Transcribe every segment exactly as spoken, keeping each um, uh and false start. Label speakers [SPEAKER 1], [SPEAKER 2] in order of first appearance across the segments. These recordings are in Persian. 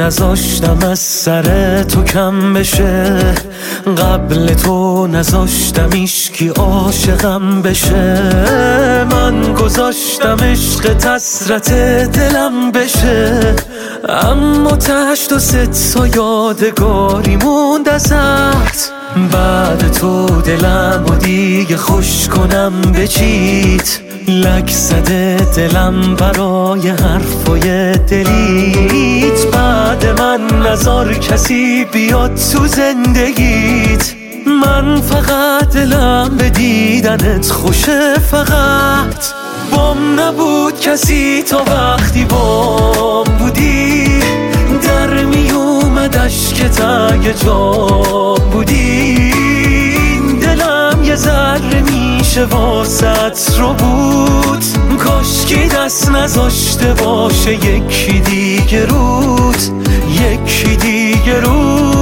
[SPEAKER 1] نذاشتم از سر تو کم بشه، قبل تو نذاشتم ایشکی عاشقم بشه. من گذاشتم عشق حسرت دلم بشه، اما تشت و ست تا یادگاری موند ازت. بعد تو دلم و دیگه خوش کنم به چیت، لک زده دلم برای حرفای دلیت. بعد من نذار کسی بیاد تو زندگیت، من فقط دلم به دیدنت خوشه. فقط بام نبود کسی تا وقتی بام بودی، در می اومد اشکت اگه جام بودی. دلم یه ذره میشه واسط رو بود، کاشکی دست نذاشته باشه یکی دیگه رود، یکی دیگه رود.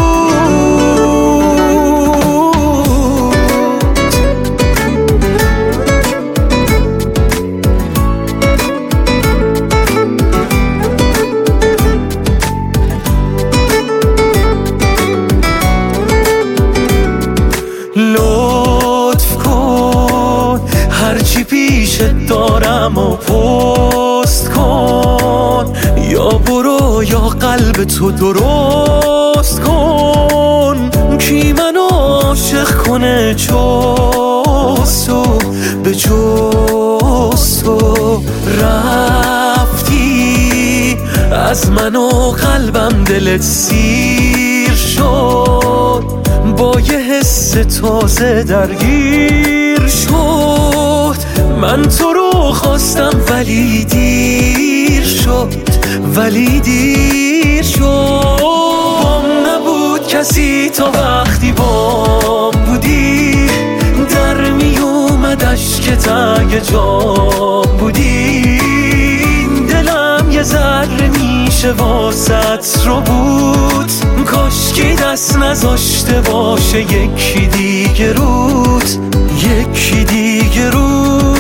[SPEAKER 1] لطف کن هرچی پیشت دارم و پست کن، یا برو یا قلب تو درست کن. کی منو عاشق کنه جز تو، به جز تو. رفتی از من و قلبم دلت سیر شد، با یه حس تازه درگیر شد. من تو رو خواستم ولی دیر شد، ولی دیر شد. بام نبود کسی تا وقتی بام بودی، در می اومد اشکت اگه جام بودی. دلم یه ذره میشه واسط رو بود، کاشکی دست نذاشته باشه یکی دیگه رود، یکی دیگه رود.